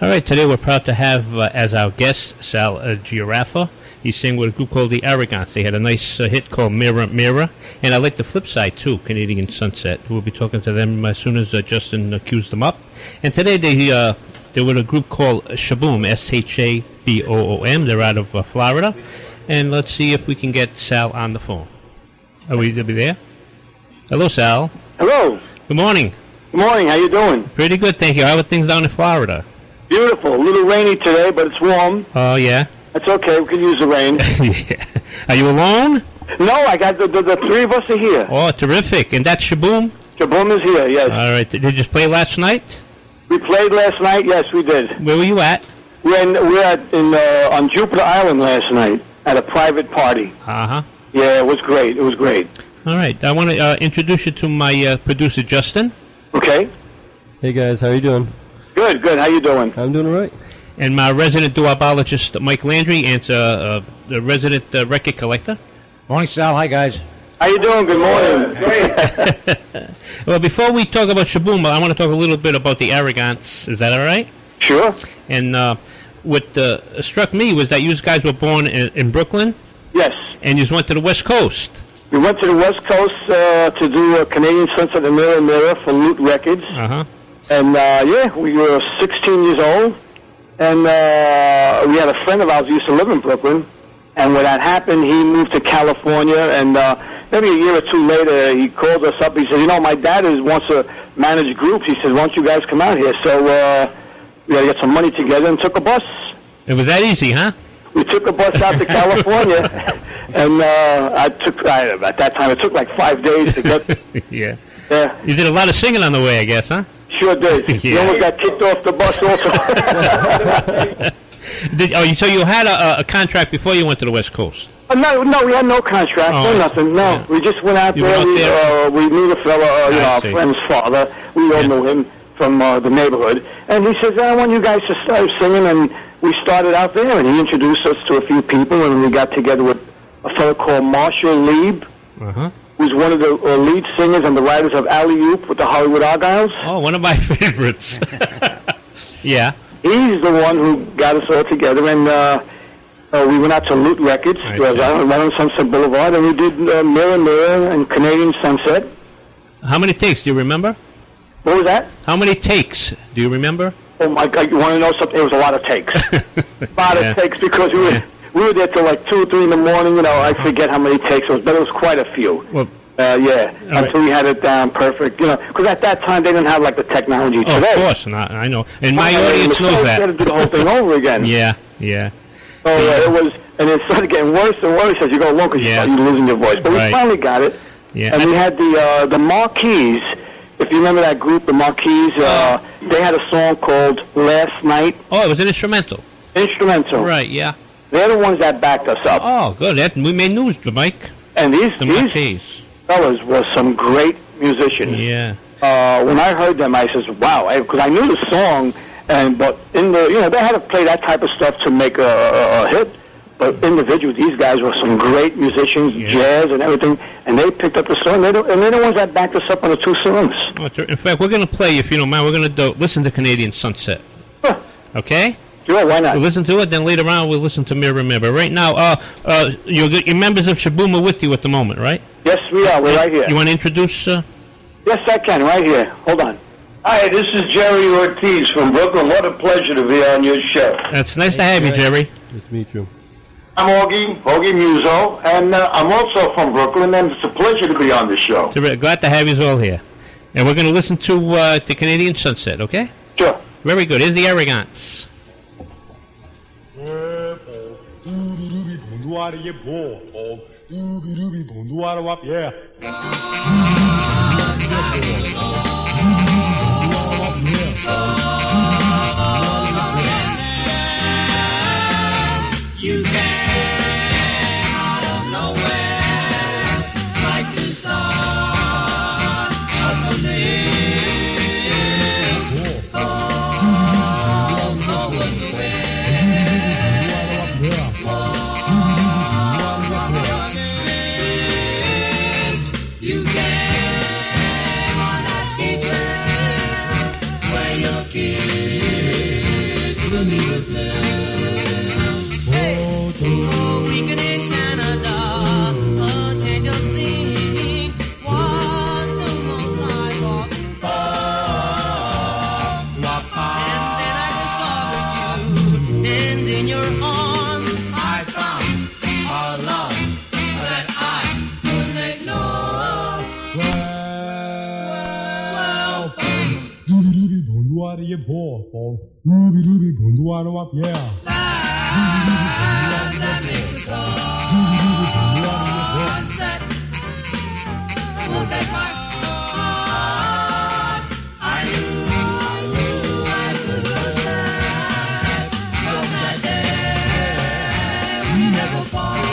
All right, today we're proud to have as our guest Sal Giraffa. He's singing with a group called the Arrogants. They had a nice hit called Mirror, Mirror. And I like the flip side, too, Canadian Sunset. We'll be talking to them as soon as Justin cues them up. And today they were a group called Shaboom, S-H-A-B-O-O-M. They're out of Florida. And let's see if we can get Sal on the phone. Are we to be there? Hello, Sal. Hello. Good morning. Good morning. How you doing? Pretty good, thank you. How are things down in Florida? Beautiful. A little rainy today, but it's warm. Oh, yeah? That's okay. We can use the rain. Yeah. Are you alone? No, I got the three of us are here. Oh, terrific. And that's Shaboom? Shaboom is here, yes. All right. Did you just play last night? We played last night. Yes, we did. Where were you at? We're on Jupiter Island last night at a private party. Uh-huh. Yeah, it was great. It was great. All right. I want to introduce you to my producer, Justin. Okay. Hey, guys. How you doing? Good, good. How you doing? I'm doing all right. And my resident duobologist, Mike Landry, and the resident record collector. Morning, Sal. Hi, guys. How you doing? Good morning. Great. Well, before we talk about Shaboom, I want to talk a little bit about the Arrogants. Is that all right? Sure. And what struck me was that you guys were born in Brooklyn. Yes. And you went to the West Coast. We went to the West Coast to do a Canadian Sunset and Mirror Mirror for Loot Records. Uh-huh. And, we were 16 years old. And we had a friend of ours who used to live in Brooklyn. And when that happened, he moved to California. And maybe a year or two later, he called us up. He said, my dad wants to manage groups. He said, why don't you guys come out here? So we had to get some money together and took a bus. It was that easy, huh? We took a bus out to California. And at that time, it took like 5 days to get. Yeah. Yeah. You did a lot of singing on the way, I guess, huh? Sure did. Yeah. You almost got kicked off the bus also. So you had a contract before you went to the West Coast? No, we had no contract, no nothing. No, yeah. We just went out there. We knew the fellow, our friend's father. We all knew him from the neighborhood. And he says, I want you guys to start singing. And we started out there, and he introduced us to a few people, and we got together with a fellow called Marshall Lieb. Uh-huh. Who's one of the lead singers and the writers of Alley Oop with the Hollywood Argyles. Oh, one of my favorites. Yeah. He's the one who got us all together, and we went out to Loot Records, right on Sunset Boulevard, and we did Mirror, Mirror and Canadian Sunset. How many takes? Do you remember? What was that? How many takes? Do you remember? Oh, my God, you want to know something? It was a lot of takes. A lot of takes, because we were there till like 2 or 3 in the morning. I forget how many takes it was, but it was quite a few. Well, until we had it down perfect. Because at that time they didn't have like the technology today. Of course, I know. And my audience knows that. We had to do the whole thing over again. Yeah. So it was, and it started getting worse and worse as you go along because you're losing your voice. But we finally got it. Yeah. And we had the Marquis. If you remember that group, the Marquis, they had a song called Last Night. Oh, it was an instrumental. Instrumental. Right, yeah. They're the ones that backed us up. Oh, good. We made news, Mike. And these Marquis fellas were some great musicians. Yeah. When I heard them, I says, "Wow!" Because I knew the song, but in the they had to play that type of stuff to make a hit. But individually, these guys were some great musicians, jazz and everything, and they picked up the song. They're the ones that backed us up on the 2 songs. In fact, we're going to play, if you don't mind, we're going to listen to Canadian Sunset. Huh. Okay? Sure, why not? We'll listen to it, then later on we'll listen to Mirror Mirror. Right now, your members of Shaboom are with you at the moment, right? Yes, we are. We're right here. You want to introduce? Yes, I can. Right here. Hold on. Hi, this is Jerry Ortiz from Brooklyn. What a pleasure to be on your show. It's nice to have you, Jerry. Nice to meet you. I'm Augie Musso, and I'm also from Brooklyn, and it's a pleasure to be on the show. Glad to have you all here. And we're going to listen to the Canadian Sunset, okay? Sure. Very good. Here's the Arrogants. You came out of nowhere, like the start of the hill. Oh, was the wind. You came on that ski trail where your kids fill me with love. Hey, oh, weekend in Canada, a change of scene was the most I longed for. And then I discovered you, and in your arms I found a love that I couldn't ignore. That makes me so upset. Won't take my heart. I knew I could so sad. From that day we never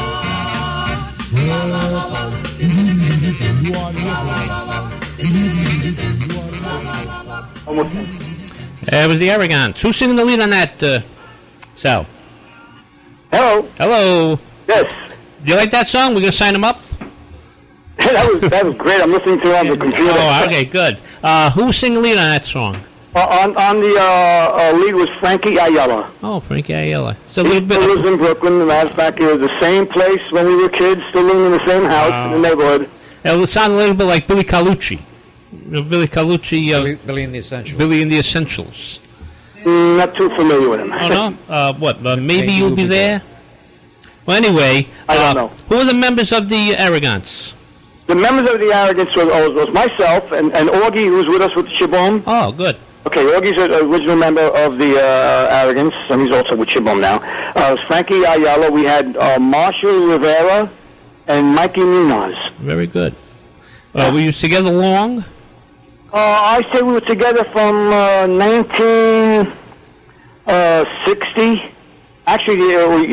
It was the Arrogants. Who's singing the lead on that, Sal? Hello. Hello. Yes. Do you like that song? We're going to sign him up? that was great. I'm listening to it on the computer. Oh, okay, good. Who was singing the lead on that song? On the lead was Frankie Ayala. Oh, Frankie Ayala. So a He little bit. still lives in Brooklyn. As a matter of fact, it was the same place when we were kids, still living in the same house in the neighborhood. It would sound a little bit like Billy Carlucci. You know, Billy Carlucci. Billy and the Essentials. Billy and the Essentials. Not too familiar with him. Oh, no? What? Maybe you'll be there? Well, anyway. I don't know. Who are the members of the Arrogants? The members of the Arrogants was myself and Augie, who's with us with the Chibom. Oh, good. Okay, Augie's an original member of the Arrogants, and he's also with Chibom now. Frankie Ayala, we had Marshall Rivera, and Mikey Munoz. Very good. Were you together long? I say we were together from 1960. Actually, we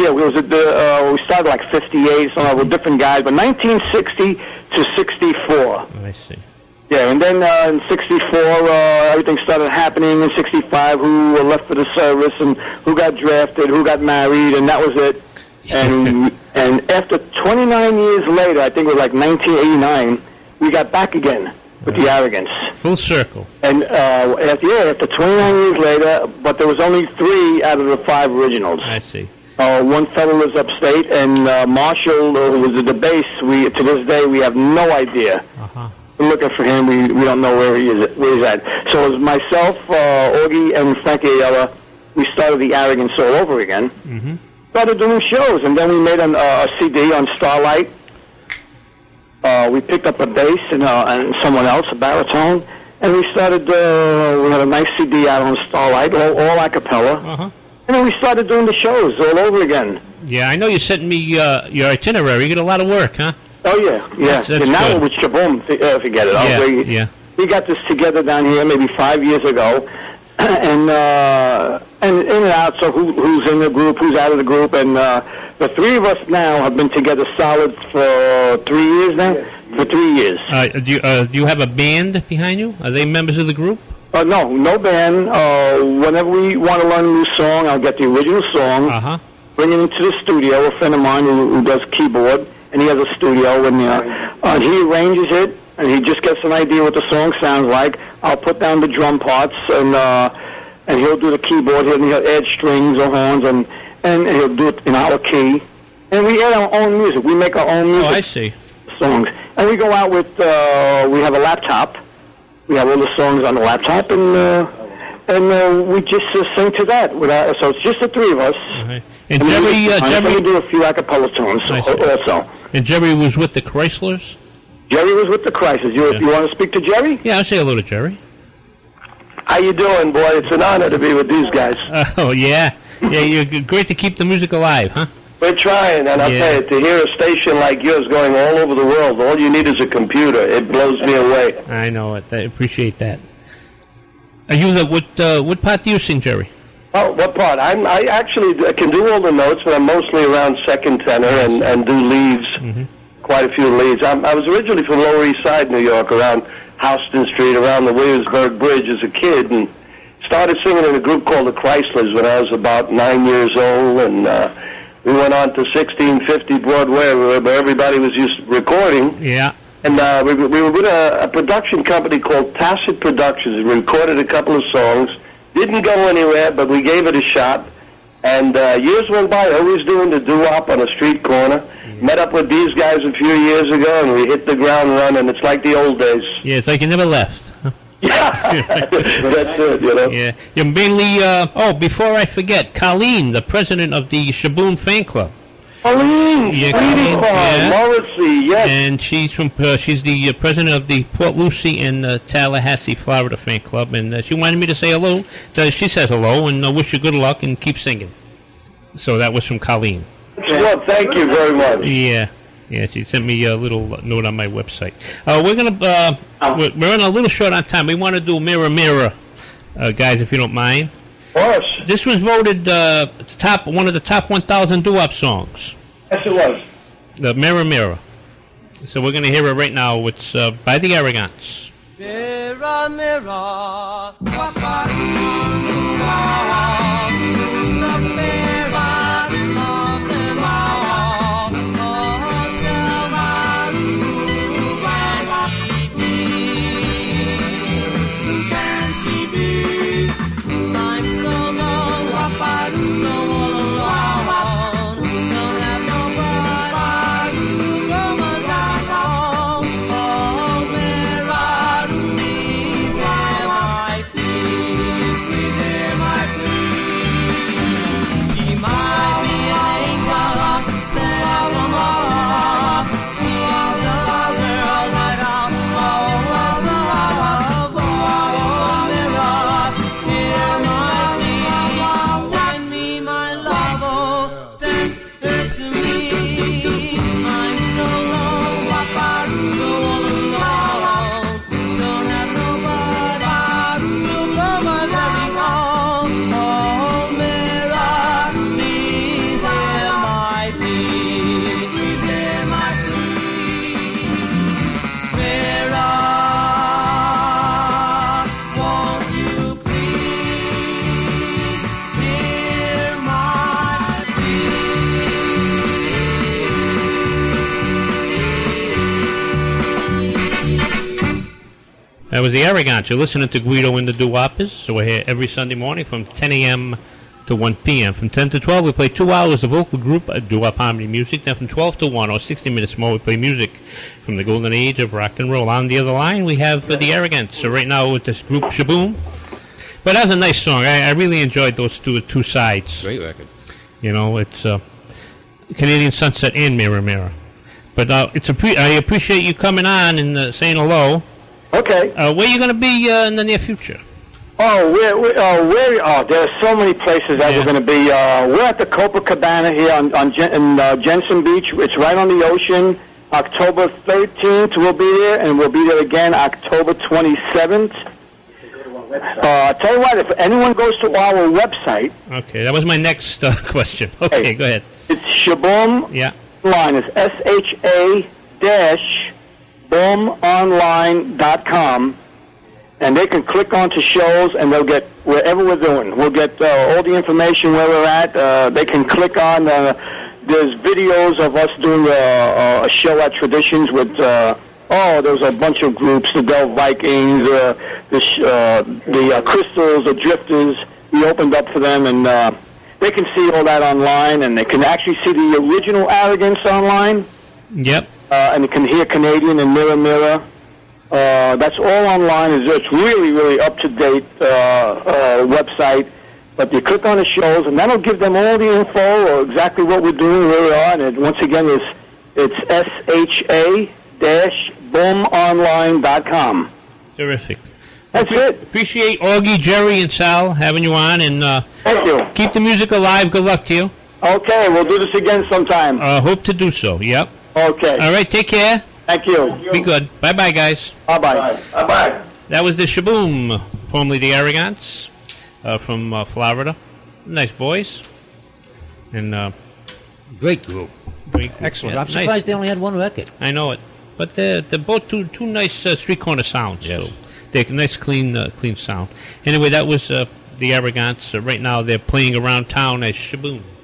started like 58, so we're different guys, but 1960 to 64. I see. Yeah, and then in 64, everything started happening. In 65, who left for the service, and who got drafted, who got married, and that was it. And after 29 years later, I think it was like 1989, we got back again with the Arrogants. Full circle. And after 29 years later, but there was only 3 out of the 5 originals. I see. One fellow lives upstate, and Marshall, who was at the bass, to this day, we have no idea. Uh-huh. We're looking for him. We don't know where he's at. So it was myself, Augie, and Frankie Ayala. We started the Arrogance all over again. Mm-hmm. Started doing shows, and then we made a CD on Starlight. We picked up a bass and someone else, a baritone, and we started. We had a nice CD out on Starlight, all a cappella. Uh-huh. And then we started doing the shows all over again. Yeah, I know you sent me your itinerary. You get a lot of work, huh? Oh, yeah. That's And now good. with Shaboom, forget it. Yeah. We got this together down here maybe 5 years ago, and in and out, so who's in the group, who's out of the group, and the 3 of us now have been together solid for 3 years now, for 3 years. Do you have a band behind you? Are they members of the group? No band. Whenever we want to learn a new song, I'll get the original song, Uh-huh. bring it into the studio. A friend of mine who does keyboard, and he has a studio, and he arranges it, and he just gets an idea what the song sounds like. I'll put down the drum parts, and he'll do the keyboard. He'll add strings or horns, and he'll do it in our key. And we add our own music. We make our own music. Oh, I see. Songs. And we go out with, we have a laptop. We have all the songs on the laptop, and we just sing to that. So it's just the 3 of us. Okay. And And we Jerry do a few a cappella tunes I see. also. and Jerry was with the Chryslers? Jerry was with the Crisis. You want to speak to Jerry? Yeah, I'll say hello to Jerry. How you doing, boy? It's an honor to be with these guys. Oh, yeah. Yeah, you're great to keep the music alive, huh? We're trying, and I'll Yeah. tell you, to hear a station like yours going all over the world, all you need is a computer. It blows me away. I know it. I appreciate that. Are you what part do you sing, Jerry? Oh, what part? I actually can do all the notes, but I'm mostly around second tenor and do leads, quite a few leads. I was originally from Lower East Side, New York, around Houston Street, around the Williamsburg Bridge as a kid, and started singing in a group called the Chryslers when I was about 9 years old, and we went on to 1650 Broadway, where everybody was used to recording. Yeah. And we were with a production company called Tacit Productions. We recorded a couple of songs, Didn't go anywhere, but we gave it a shot. And years went by, always doing the doo-wop on a street corner. Met up with these guys a few years ago, and we hit the ground running. It's like the old days. Yeah, it's like you never left. Yeah, that's it, you know. Yeah. You're mainly, before I forget, Colleen, the president of the Shaboom fan club. Colleen, Yeah, Colleen, Colleen, yeah. Morrissey, yes. And she's she's the president of the Port Lucie and Tallahassee, Florida fan club. And she wanted me to say hello. She says hello and wish you good luck and keep singing. So that was from Colleen. Well, thank you very much. Yeah. Yeah, she sent me a little note on my website. We're running a little short on time. We want to do Mirror Mirror, guys, if you don't mind. Of course. This was voted one of the top 1,000 doo-wop songs. Yes, it was. The Mirror Mirror. So we're going to hear it right now. It's by the Arrogants. Mirror, mirror, what are you doing? Who's the mirror of them all? Oh, tell me, who can she be? I'm so low, so all alone. Don't have nobody to come and down. Oh, mirror, please hear my plea. Please hear my plea. She might be an angel sent from above. She's the girl that I'll always love. Oh, mirror, hear my plea. Send me my love, oh, send her to me. I'm so low, so all alone. Don't have nobody to come and carry on. Oh, mirror, please hear my plea. Please hear my plea. Mirror, won't you please hear my That was the Arrogants. You're listening to Guido and the Doo-Woppers. So we're here every Sunday morning from 10 a.m. to 1 p.m. From 10 to 12, we play 2 hours of vocal group doo-wop harmony music. Then from 12 to 1, or 60 minutes more, we play music from the golden age of rock and roll. On the other line, we have the Arrogants. So right now with this group, Shaboom. But that was a nice song. I really enjoyed those two sides. Great record. You know, it's Canadian Sunset and Mirror Mirror. But I appreciate you coming on and saying hello. Okay. Where are you going to be in the near future? There are so many places that we're going to be. We're at the Copacabana here in Jensen Beach. It's right on the ocean. October 13th we'll be there, and we'll be there again October 27th. Tell you what, if anyone goes to our website... Okay, that was my next question. Okay, go ahead. It's Shaboom. Yeah. Online is SHA-BOOMOnline.com, and they can click onto shows, and they'll get wherever we're doing. We'll get all the information where we're at. They can click on, there's videos of us doing a show at Traditions with, there's a bunch of groups, the Del Vikings, the Crystals, the Drifters. We opened up for them, and they can see all that online, and they can actually see the original Arrogance online. Yep. And you can hear Canadian and Mirror Mirror. That's all online. It's really, really up-to-date website. But you click on the shows, and that'll give them all the info or exactly what we're doing, where we are. And once again, it's SHA-BOOMOnline.com. Terrific. That's it. Appreciate Augie, Jerry, and Sal having you on, and thank you. Keep the music alive. Good luck to you. Okay, we'll do this again sometime. Hope to do so. Yep. Okay. All right, take care. Thank you. Be good. Bye-bye, guys. Bye-bye. Bye-bye. That was the Shaboom, formerly the Arrogants, from Florida. Nice boys. And great group. Excellent. Yeah, I'm surprised they only had one record. I know it. But they're both two nice street corner sounds. Yes. So they're nice, clean sound. Anyway, that was the Arrogants. Right now they're playing around town as Shaboom.